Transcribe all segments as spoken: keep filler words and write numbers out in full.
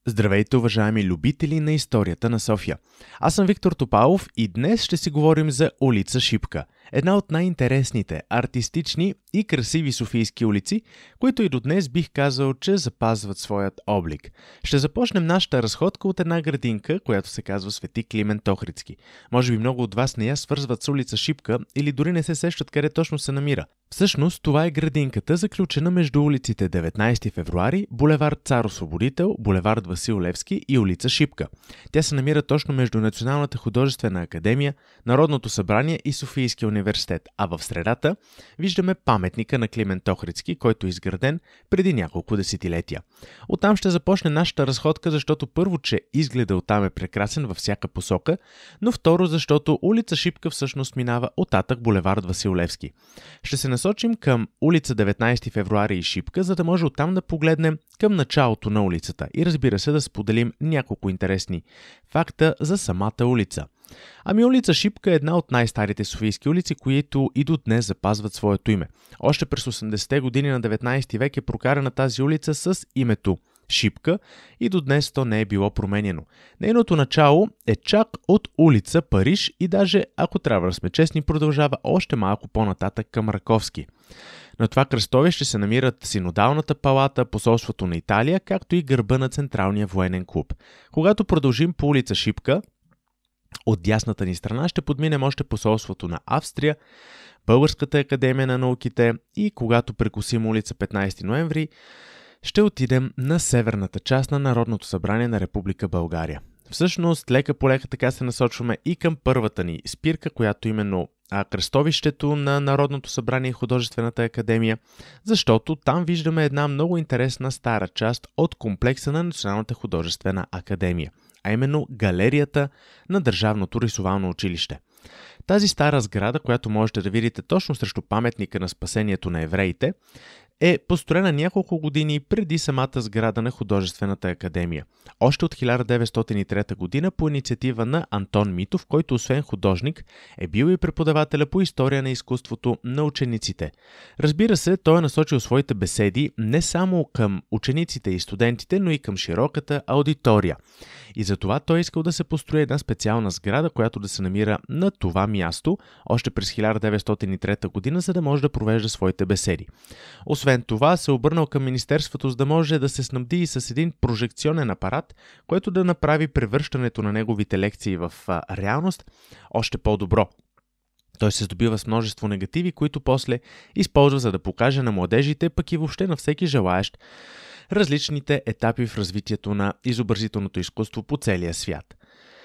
Здравейте, уважаеми любители на историята на София. Аз съм Виктор Топалов и днес ще си говорим за улица Шипка. Една от най-интересните, артистични и красиви софийски улици, които и до днес бих казал, че запазват своят облик. Ще започнем нашата разходка от една градинка, която се казва Свети Климент Охридски. Може би много от вас не я свързват с улица Шипка или дори не се сещат къде точно се намира. Всъщност това е градинката, заключена между улиците деветнайсети февруари, булевард Цар Освободител, булевард Васил Левски и улица Шипка. Тя се намира точно между Националната художествена академия, Народното събрание и Софийския университет, а в средата виждаме паметника на Климент Охридски, който е изграден преди няколко десетилетия. Оттам ще започне нашата разходка, защото първо, че изгледа оттам е прекрасен във всяка посока, но второ, защото улица Шипка всъщност минава оттатък булевард Васил Левски. Ще се насочим към улица деветнайсети февруари и Шипка, за да може оттам да погледнем към началото на улицата и разбира се да споделим няколко интересни факта за самата улица. Ами улица Шипка е една от най-старите софийски улици, които и до днес запазват своето име. Още през осемдесетте години на деветнайсети век е прокарана тази улица с името Шипка и до днес то не е било променено. Нейното начало е чак от улица Париж и даже, ако трябва да сме честни, продължава още малко по-нататък към Раковски. На това кръстовище се намират Синодалната палата, посолството на Италия, както и гърба на Централния военен клуб. Когато продължим по улица Шипка, от дясната ни страна ще подминем още посолството на Австрия, Българската академия на науките и когато прекусим улица петнайсети ноември, ще отидем на северната част на Народното събрание на Република България. Всъщност, лека по лека така се насочваме и към първата ни спирка, която именно а, кръстовището на Народното събрание и Художествената академия, защото там виждаме една много интересна стара част от комплекса на Националната художествена академия, а именно галерията на Държавното рисувално училище. Тази стара сграда, която можете да видите точно срещу паметника на спасението на евреите, е построена няколко години преди самата сграда на Художествената академия. Още от хиляда деветстотин и трета година по инициатива на Антон Митов, който освен художник е бил и преподавателя по история на изкуството на учениците. Разбира се, той е насочил своите беседи не само към учениците и студентите, но и към широката аудитория. И затова той искал да се построи една специална сграда, която да се намира на това място още през хиляда деветстотин и трета година, за да може да провежда своите беседи. Освен това, се обърнал към Министерството, за да може да се снабди и с един прожекционен апарат, който да направи превръщането на неговите лекции в а, реалност още по-добро. Той се здобива с множество негативи, които после използва за да покаже на младежите, пък и въобще на всеки желаещ, различните етапи в развитието на изобразителното изкуство по целия свят.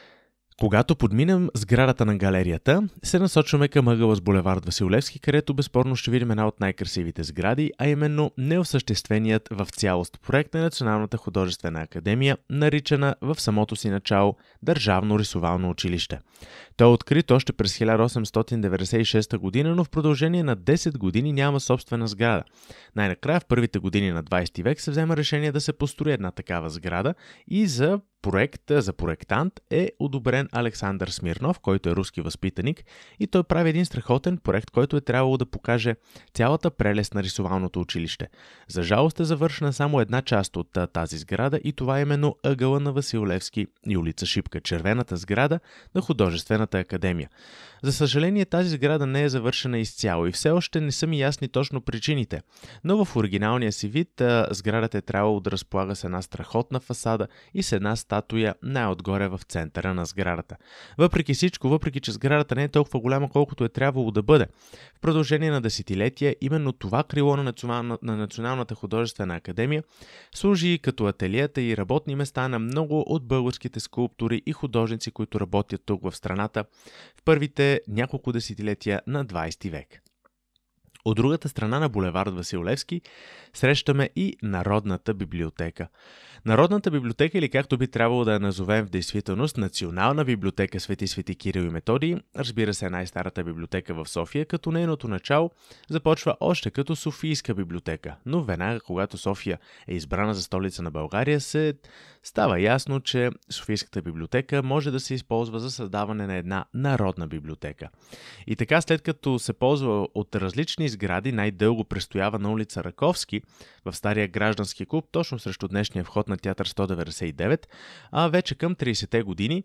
Когато подминем сградата на галерията, се насочваме към ъгъла с булевард Васил Левски, където безспорно ще видим една от най-красивите сгради, а именно неосъщественият в цялост проект на Националната художествена академия, наричана в самото си начало Държавно рисувално училище. Той е открит още през хиляда осемстотин деветдесет и шеста година, но в продължение на десет години няма собствена сграда. Най-накрая в първите години на двайсети век се взема решение да се построи една такава сграда и за проект, за проектант е одобрен Александър Смирнов, който е руски възпитаник и той прави един страхотен проект, който е трябвало да покаже цялата прелест на рисувалното училище. За жалост е завършена само една част от тази сграда и това е именно ъгъла на Васил Левски и улица Шипка, червената сграда на Художествената академия. За съжаление, тази сграда не е завършена изцяло и все още не са ми ясни точно причините, но в оригиналния си вид сградата е трябвало да разполага с една страхотна фасада и с една статуя най-отгоре в центъра на сградата. Въпреки всичко, въпреки че сградата не е толкова голяма, колкото е трябвало да бъде, в продължение на десетилетия именно това крило на, национална, на Националната художествена академия служи като ателиета и работни места на много от българските скулптори и художници, които работят тук в страната в първите няколко десетилетия на двайсети век. От другата страна на булевард Васил Левски срещаме и Народната библиотека. Народната библиотека, или както би трябвало да я назовем в действителност, Национална библиотека Свети Свети Кирил и Методий, разбира се, е най-старата библиотека в София, като нейното начало започва още като Софийска библиотека. Но веднага, когато София е избрана за столица на България, се става ясно, че Софийската библиотека може да се използва за създаване на една народна библиотека. И така, след като се ползва от различни сгради най-дълго престоява на улица Раковски в стария граждански клуб, точно срещу днешния вход на театър сто деветдесет и девет, а вече към тридесетте години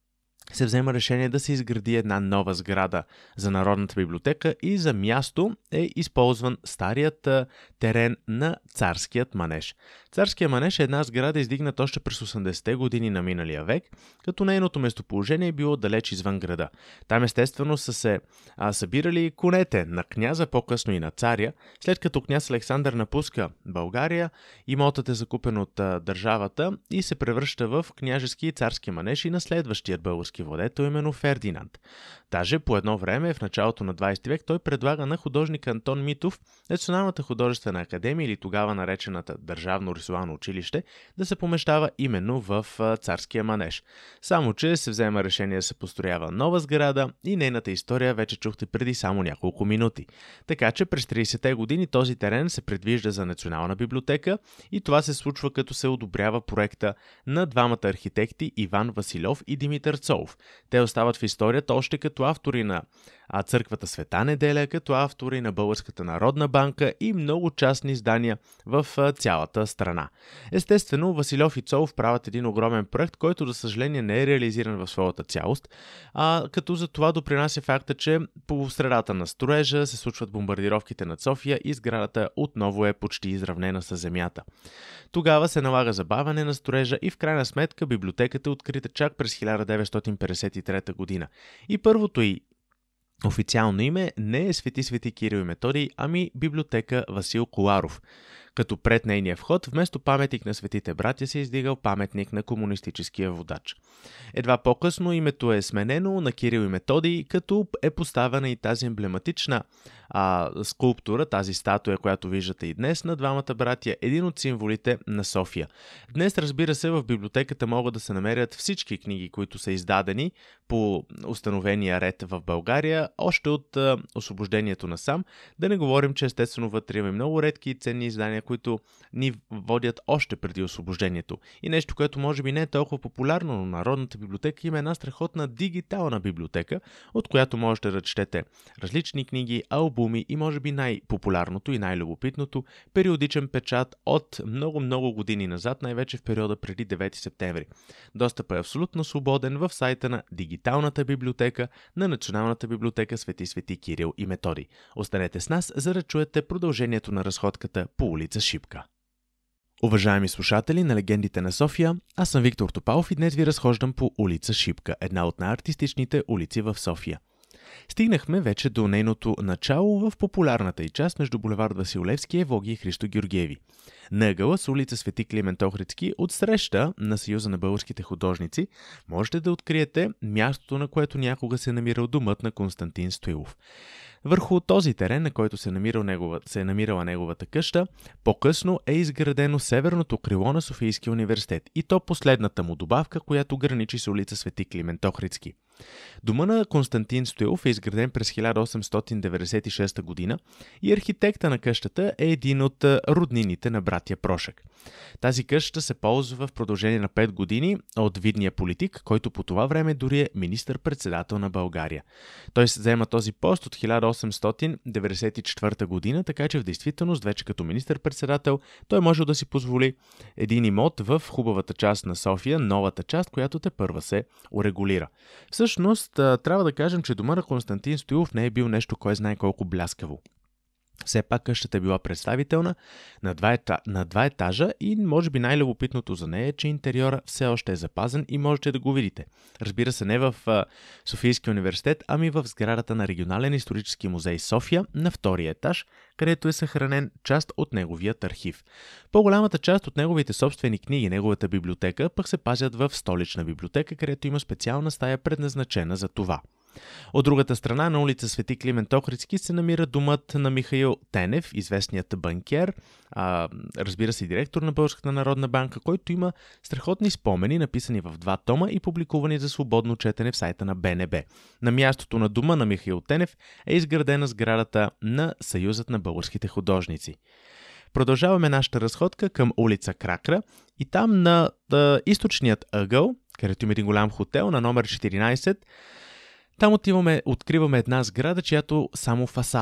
се взема решение да се изгради една нова сграда за Народната библиотека и за място е използван старият терен на Царският манеж. Царският манеж е една сграда, издигната още през осемдесетте години на миналия век, като нейното местоположение е било далеч извън града. Там естествено са се а, събирали конете на княза, по-късно и на царя. След като княз Александър напуска България, имотът е закупен от а, държавата и се превръща в княжески и царски манеж и на следващият български владетел, именно Фердинанд. Даже по едно време, в началото на двадесети век, той предлага на художника Антон Митов Националната художествена академия, или тогава наречената Държавно рисувално училище, да се помещава именно в Царския манеж. Само че се взема решение да се построява нова сграда и нейната история вече чухте преди само няколко минути. Така че през тридесетте години този терен се предвижда за Национална библиотека и това се случва като се одобрява проекта на двамата архитекти Иван Василев и Димитър Цолов. Те остават в историята още като автори на църквата Света Неделя, като автори на Българската народна банка и много частни издания в цялата страна. Естествено, Василев и Цолов правят един огромен проект, който за съжаление не е реализиран в своята цялост, а като за това допринася факта, че по средата на строежа се случват бомбардировките над София и сградата отново е почти изравнена с земята. Тогава се налага забавяне на строежа и в крайна сметка библиотеката е открита чак през хиляда деветстотин петдесет и трета година. И първото й официално име не е Свети Свети Кирил и Методий, ами библиотека Васил Коларов. Като пред нейния вход, вместо паметник на светите братя се издигал паметник на комунистическия водач. Едва по-късно името е сменено на Кирил и Методий, като е поставена и тази емблематична а, скулптура, тази статуя, която виждате и днес, на двамата братя, един от символите на София. Днес, разбира се, в библиотеката могат да се намерят всички книги, които са издадени по установения ред в България, още от а, освобождението насам. Да не говорим, че естествено вътре има много редки и ценни издания, които ни водят още преди освобождението. И нещо, което може би не е толкова популярно, но Народната библиотека има една страхотна дигитална библиотека, от която можете да четете различни книги, албуми и може би най-популярното и най-любопитното периодичен печат от много-много години назад, най-вече в периода преди девети септември. Достъпът е абсолютно свободен в сайта на Дигиталната библиотека на Националната библиотека Свети Свети Кирил и Методий. Останете с нас, за да чуете продължението на разходката по улица Шипка. Уважаеми слушатели на Легендите на София, аз съм Виктор Топалов и днес ви разхождам по улица Шипка, една от най-артистичните улици в София. Стигнахме вече до нейното начало в популярната й част между булевард Васил Левски, Евлоги и Христо Георгиеви. На ъгъла с улица Свети Климент Охридски, от среща на Съюза на българските художници, можете да откриете мястото, на което някога се е намирал домът на Константин Стоилов. Върху този терен, на който се, намирал негова, се е намирала неговата къща, по-късно е изградено северното крило на Софийския университет и то последната му добавка, която граничи с улица Свети Климент Охридски. Дома на Константин Стоилов е изграден през хиляда осемстотин деветдесет и шеста година и архитекта на къщата е един от роднините на братя Прошек. Тази къща се ползва в продължение на пет години от видния политик, който по това време дори е министър-председател на България. Той се заема този пост от хиляда осемстотин деветдесет и четвърта година, така че в действителност вече като министър-председател той може да си позволи един имот в хубавата част на София, новата част, която тепърва се урегулира. Всъщност, трябва да кажем, че дома на Константин Стоилов не е бил нещо кой знае колко бляскаво. Все пак къщата е била представителна на два, ета... на два етажа и може би най-любопитното за нея е, че интериора все още е запазен и можете да го видите. Разбира се, не в а, Софийския университет, ами в сградата на Регионален исторически музей София на втория етаж, където е съхранен част от неговият архив. По-голямата част от неговите собствени книги, неговата библиотека, пък се пазят в Столична библиотека, където има специална стая предназначена за това. От другата страна на улица Свети Климент Охридски се намира домът на Михаил Тенев, известният банкер, а, разбира се директор на Българската народна банка, който има страхотни спомени, написани в два тома и публикувани за свободно четене в сайта на Б Н Б. На мястото на дома на Михаил Тенев е изградена сградата на Съюзът на българските художници. Продължаваме нашата разходка към улица Кракра и там на да, източният ъгъл, където има един голям хотел на номер четиринайсет, там отиваме, откриваме една сграда, чиято само фасада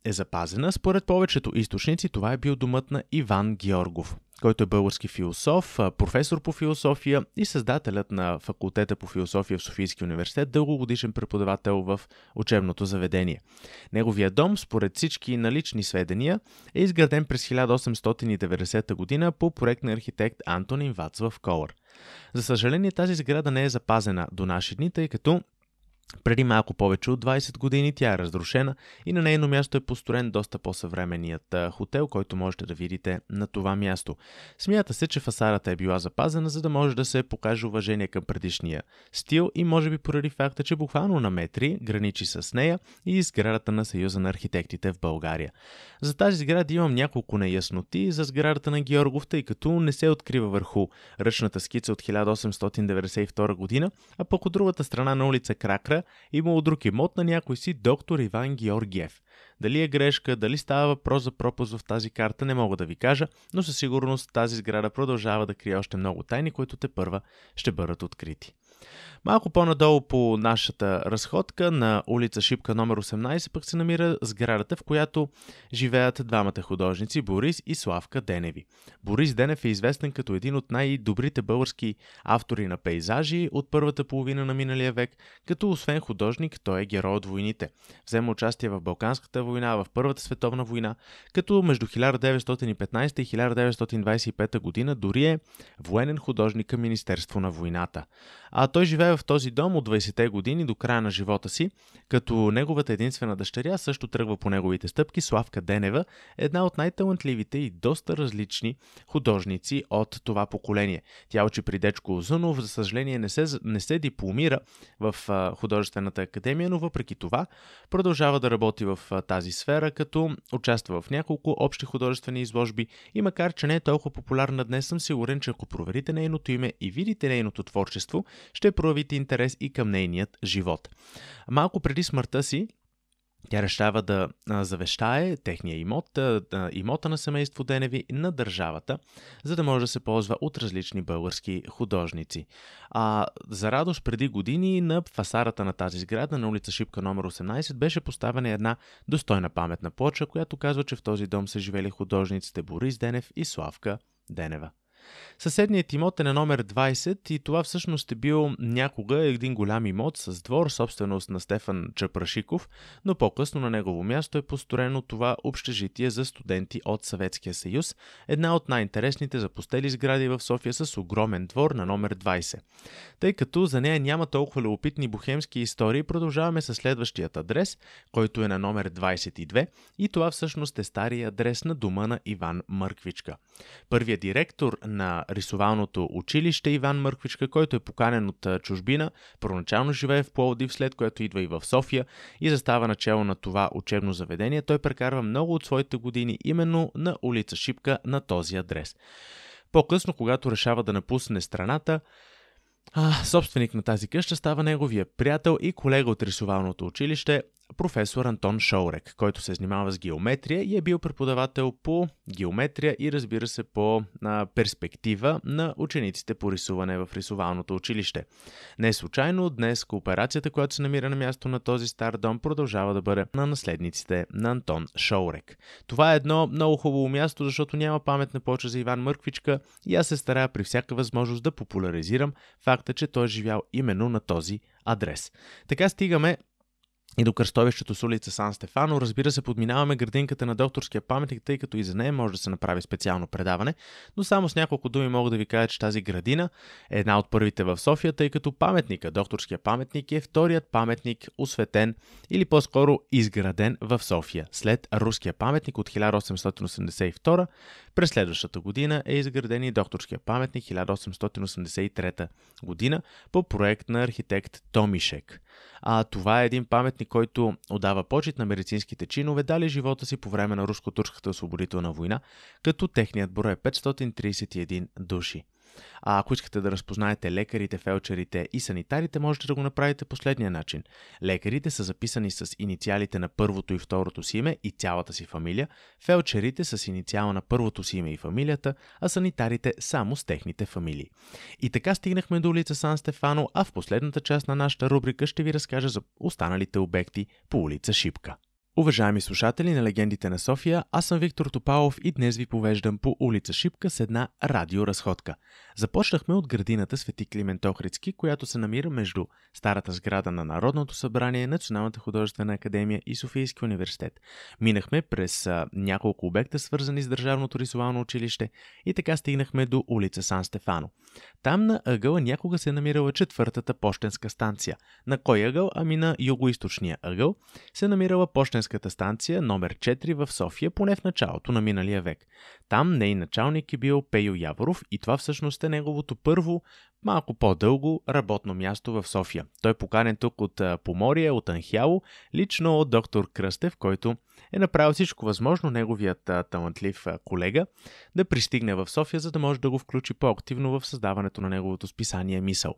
е запазена. Според повечето източници това е бил домът на Иван Георгов, който е български философ, професор по философия и създателят на факултета по философия в Софийския университет, дългогодишен преподавател в учебното заведение. Неговия дом, според всички налични сведения, е изграден през хиляда осемстотин и деветдесета година по проект на архитект Антонин Вацлав Колър. За съжаление, тази сграда не е запазена до наши дни, тъй като преди малко повече от двайсет години тя е разрушена и на нейно място е построен доста по-съвременният хотел, който можете да видите на това място. Смята се, че фасадата е била запазена, за да може да се покаже уважение към предишния стил и може би поради факта, че буквално на метри граничи с нея и сградата на Съюза на архитектите в България. За тази сграда имам няколко неясноти за сградата на Георгов, тъй като не се открива върху ръчната скица от хиляда осемстотин деветдесет и втора година, а пък от другата страна на улица Кракра имало друг имот на някой си доктор Иван Георгиев. Дали е грешка, дали става въпрос за пропуск в тази карта, не мога да ви кажа, но със сигурност тази сграда продължава да крие още много тайни, които тепърва ще бъдат открити. Малко по-надолу по нашата разходка на улица Шипка номер осемнайсет пък се намира сградата, в която живеят двамата художници Борис и Славка Деневи. Борис Денев е известен като един от най-добрите български автори на пейзажи от първата половина на миналия век, като освен художник той е герой от войните. Взема участие в Балканската война, в Първата световна война, като между хиляда деветстотин и петнайсета и хиляда деветстотин двайсет и пета година дори е военен художник към Министерство на войната. А той живее в този дом от двайсетте години до края на живота си, като неговата единствена дъщеря също тръгва по неговите стъпки. Славка Денева е една от най-талантливите и доста различни художници от това поколение. Тя учи при Дечко Узунов, за съжаление не се, не се дипломира в а, художествената академия, но въпреки това продължава да работи в а, тази сфера, като участва в няколко общи художествени изложби и макар че не е толкова популярна днес, съм сигурен, че ако проверите нейното име и видите нейното творчество, ще проявите интерес и към нейният живот. Малко преди смъртта си тя решава да а, завещае техния имот, а, имота на семейство Деневи на държавата, за да може да се ползва от различни български художници. А, за радост преди години на фасадата на тази сграда на улица Шипка номер осемнайсет беше поставена една достойна паметна плоча, която казва, че в този дом са живели художниците Борис Денев и Славка Денева. Съседният имот е на номер двайсет и това всъщност е бил някога един голям имот с двор, собственост на Стефан Чапрашиков, но по-късно на негово място е построено това общежитие за студенти от Съветския съюз, една от най-интересните запустели сгради в София с огромен двор на номер двайсет. Тъй като за нея няма толкова любопитни бухемски истории, продължаваме със следващият адрес, който е на номер двайсет и две и това всъщност е стария адрес на дома на Иван Мърквичка. Първият директор на рисувалното училище Иван Мърквичка, който е поканен от чужбина, първоначално живее в Пловдив, след което идва и в София и застава начало на това учебно заведение. Той прекарва много от своите години именно на улица Шипка на този адрес. По-късно, когато решава да напусне страната, а, собственик на тази къща става неговия приятел и колега от рисувалното училище, професор Антон Шоурек, който се занимава с геометрия и е бил преподавател по геометрия и разбира се по а, перспектива на учениците по рисуване в рисувалното училище. Не случайно днес кооперацията, която се намира на място на този стар дом, продължава да бъде на наследниците на Антон Шоурек. Това е едно много хубаво място, защото няма паметна плоча за Иван Мърквичка и аз се старая при всяка възможност да популяризирам факта, че той е живял именно на този адрес. Така стигаме и до кръстовището с улица Сан Стефано. Разбира се, подминаваме градинката на докторския паметник, тъй като и за нея може да се направи специално предаване, но само с няколко думи мога да ви кажа, че тази градина е една от първите в София, тъй като паметника, докторския паметник е вторият паметник осветен или по-скоро изграден в София. След руския паметник от хиляда осемстотин осемдесет и втора, през следващата година е изграден и докторския паметник хиляда осемстотин осемдесет и трета година по проект на архитект Томишек. А това е един паметник, който отдава почит на медицинските чинове, дали живота си по време на руско-турската освободителна война, като техният брой е петстотин трийсет и един души. А ако искате да разпознаете лекарите, фелчерите и санитарите, можете да го направите последния начин. Лекарите са записани с инициалите на първото и второто си име и цялата си фамилия, фелчерите с инициала на първото си име и фамилията, а санитарите само с техните фамилии. И така стигнахме до улица Сан Стефано, а в последната част на нашата рубрика ще ви разкажа за останалите обекти по улица Шипка. Уважаеми слушатели на Легендите на София, аз съм Виктор Топалов и днес ви повеждам по улица Шипка с една радиоразходка. Започнахме от градината Свети Климент Охридски, която се намира между старата сграда на Народното събрание, Националната художествена академия и Софийския университет. Минахме през а, няколко обекта, свързани с Държавното рисувално училище, и така стигнахме до улица Сан Стефано. Там на ъгъла някога се намирала четвъртата пощенска станция. На кой ъгъл? Ами на югоизточния ъгъл се намирала пощенската станция номер четири в София, поне в началото на миналия век. Там нейн началник е бил Пейо Яворов и това всъщност е неговото първо, малко по-дълго работно място в София. Той е поканен тук от Поморие, от Анхяло, лично от доктор Кръстев, който е направил всичко възможно неговият а, талантлив а, колега да пристигне в София, за да може да го включи по-активно в създаването на неговото списание Мисъл.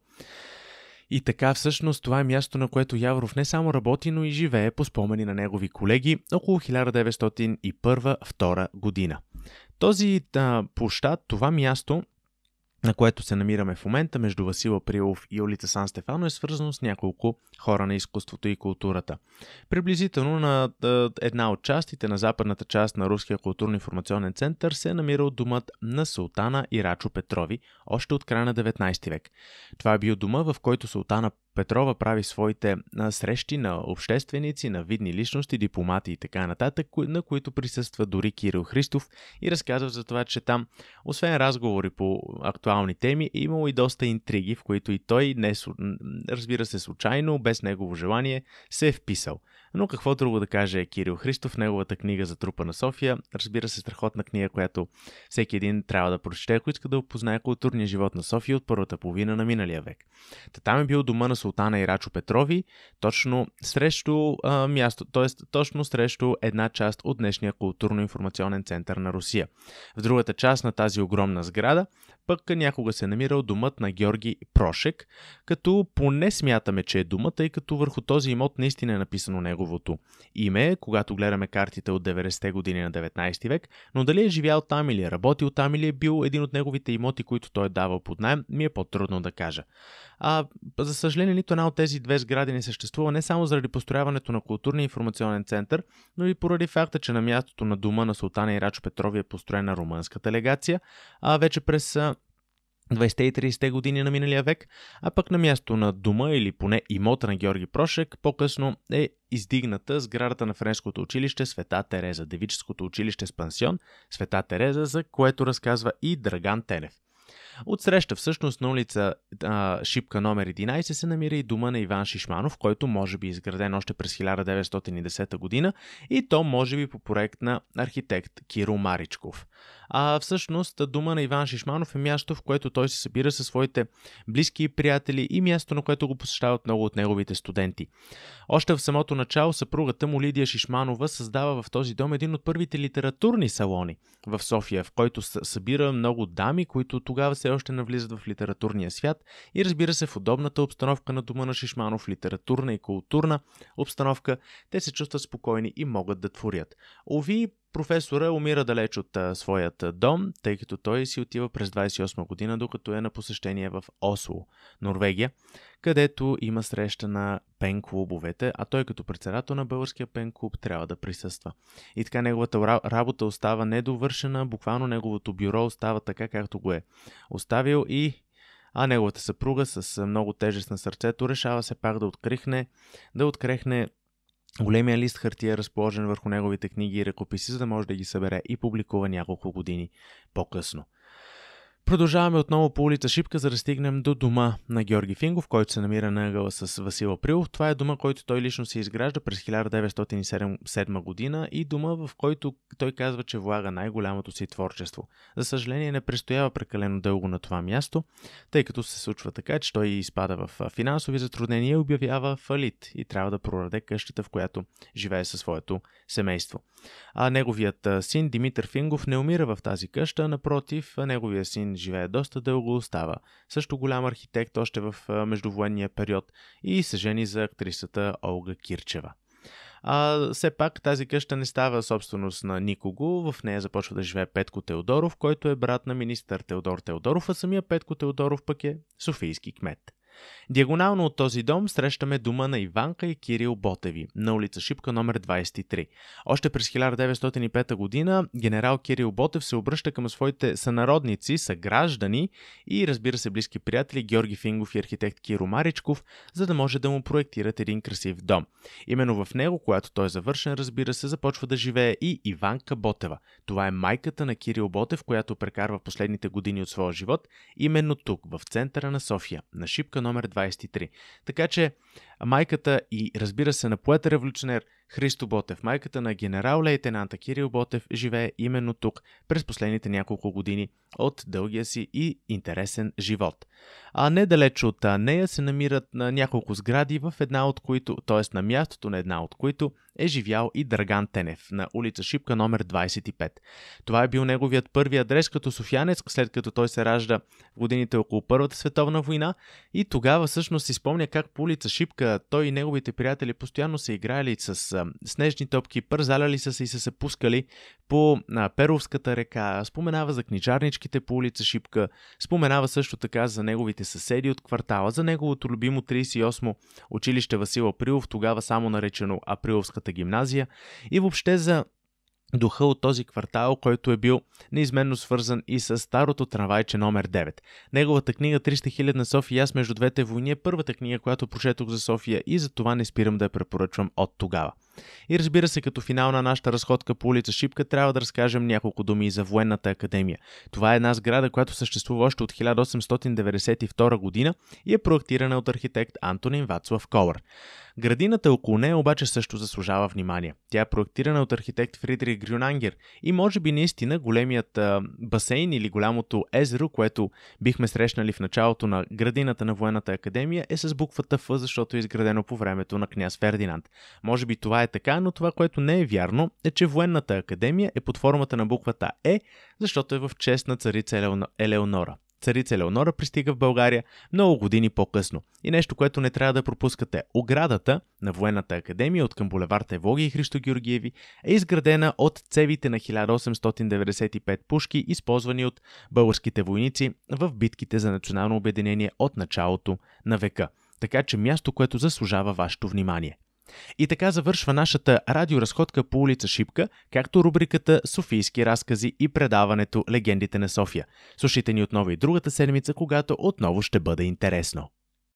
И така всъщност това е място, на което Яворов не само работи, но и живее по спомени на негови колеги около хиляда деветстотин и първа-втора година. Този а, площад, това място, на което се намираме в момента между Васил Априлов и улица Сан Стефано, е свързано с няколко хора на изкуството и културата. Приблизително на една от частите на западната част на Руския културно-информационен център се намира домът на султана Ирачо Петрови, още от края на деветнайсети век. Това е бил дома, в който султана Петрова прави своите срещи на общественици, на видни личности, дипломати и така нататък, на които присъства дори Кирил Христов и разказва за това, че там, освен разговори по актуални теми, е имало и доста интриги, в които и той, не, разбира се случайно, без негово желание, се е вписал. Но какво друго да каже Кирил Христов, неговата книга за трупа на София, разбира се, страхотна книга, която всеки един трябва да прочете, ако иска да опознае културния живот на София от първата половина на миналия век. Та там е бил дома на султана Ирачо Петрови, точно срещу а, място, т.е. точно срещу една част от днешния културно-информационен център на Русия. В другата част на тази огромна сграда пък някога се намирал домът на Георги Прошек, като поне смятаме, че е дома, тъй като върху този имот наистина е написано неговото име, когато гледаме картите от деветдесетте години на деветнайсети век, но дали е живял там или е работил там или е бил един от неговите имоти, които той е давал под наем, ми е по-трудно да кажа. А, за съжаление, нито една от тези две сгради не съществува не само заради построяването на културния информационен център, но и поради факта, че на мястото на дома на султана Ирачо Петрови е построена румънската легация, а вече през двайсетте и трийсетте години на миналия век, а пък на място на дома или поне имота на Георги Прошек по-късно е издигната сградата на френското училище Света Тереза, девическото училище с пансион Света Тереза, за което разказва и Драган Тенев. Отсреща всъщност на улица а, Шипка номер единайсет се намира и дома на Иван Шишманов, който може би е изграден още през хиляда деветстотин и десета година и то може би по проект на архитект Киро Маричков. А всъщност дома на Иван Шишманов е място, в което той се събира със своите близки и приятели и място, на което го посещават много от неговите студенти. Още в самото начало съпругата му Лидия Шишманова създава в този дом един от първите литературни салони в София, в който събира много дами, които тогава все още навлизат в литературния свят и разбира се в удобната обстановка на дома на Шишманов, литературна и културна обстановка, те се чувстват спокойни и могат да творят. Ови, професора умира далеч от а, своят дом, тъй като той си отива през двайсет и осма година, докато е на посещение в Осло, Норвегия, където има среща на пен-клубовете, а той като председател на българския пен-клуб трябва да присъства. И така неговата работа остава недовършена, буквално неговото бюро остава така, както го е оставил и а неговата съпруга с много тежест на сърцето решава се пак да открехне, да открехне големия лист хартия, разположен върху неговите книги и ръкописи, за да може да ги събере и публикува няколко години по-късно. Продължаваме отново по улица Шипка, за да стигнем до дома на Георги Фингов, който се намира на ъгъла с Васил Априлов. Това е дома, който той лично се изгражда през хиляда деветстотин и седма година и дома, в който той казва, че влага най-голямото си творчество. За съжаление не престоява прекалено дълго на това място, тъй като се случва така, че той изпада в финансови затруднения и обявява фалит и трябва да прораде къщата, в която живее със своето семейство. А неговият син Димитър Фингов не умира в тази къща, напротив, неговият син живее доста дълго, става също голям архитект още в междувоенния период и се жени за актрисата Олга Кирчева. А, все пак тази къща не става собственост на никого, в нея започва да живее Петко Теодоров, който е брат на министър Теодор Теодоров, а самия Петко Теодоров пък е софийски кмет. Диагонално от този дом срещаме дома на Иванка и Кирил Ботеви на улица Шипка номер двадесет и три. Още през хиляда деветстотин и пета година генерал Кирил Ботев се обръща към своите сънародници, съграждани и разбира се близки приятели Георги Фингов и архитект Киро Маричков, за да може да му проектират един красив дом. Именно в него, когато той е завършен, разбира се, започва да живее и Иванка Ботева. Това е майката на Кирил Ботев, която прекарва последните години от своя живот именно тук, в центъра на София, на Шипка номер двадесет и три. Така че майката и разбира се на поета-революционер Христо Ботев, майката на генерал-лейтенанта Кирил Ботев, живее именно тук през последните няколко години от дългия си и интересен живот. А недалеч от нея се намират на няколко сгради, в една от които, т.е. на мястото на една от които е живял и Драган Тенев на улица Шипка номер двадесет и пет. Това е бил неговият първи адрес като софиянец, след като той се ражда в годините около Първата световна война и тогава всъщност си спомня как по улица Шипка той и неговите приятели постоянно са играли с а, снежни топки, пързаляли са се и са се пускали по а, Перовската река, споменава за книжарничките по улица Шипка, споменава също така за неговите съседи от квартала, за неговото любимо тридесет и осмо училище Васил Априлов, тогава само наречено Априловската гимназия, и въобще за духа от този квартал, който е бил неизменно свързан и с старото трамвайче номер девет. Неговата книга триста хиляди на София, аз между двете войни, е първата книга, която прочетох за София и за това не спирам да я препоръчвам от тогава. И разбира се, като финал на нашата разходка по улица Шипка, трябва да разкажем няколко думи и за Военната академия. Това е една сграда, която съществува още от хиляда осемстотин деветдесет и втора година и е проектирана от архитект Антонин Вацлав Колър. Градината около нея обаче също заслужава внимание. Тя е проектирана от архитект Фридрих Грюнангер и може би наистина големият а, басейн или голямото езеро, което бихме срещнали в началото на градината на Военната академия, е с буквата Ф, защото е изградено по времето на княз Фердинанд. Може би това е така, но това, което не е вярно, е, че Военната академия е под формата на буквата Е, защото е в чест на царица Елеонора. Царица Елеонора пристига в България много години по-късно. И нещо, което не трябва да пропускате. Оградата на Военната академия от към булевард Евлогия и Христо Георгиеви е изградена от цевите на хиляда осемстотин деветдесет и пет пушки, използвани от българските войници в битките за национално обединение от началото на века. Така че място, което заслужава вашето внимание. И така завършва нашата радиоразходка по улица Шипка, както рубриката Софийски разкази и предаването Легендите на София. Слушайте ни отново и другата седмица, когато отново ще бъде интересно.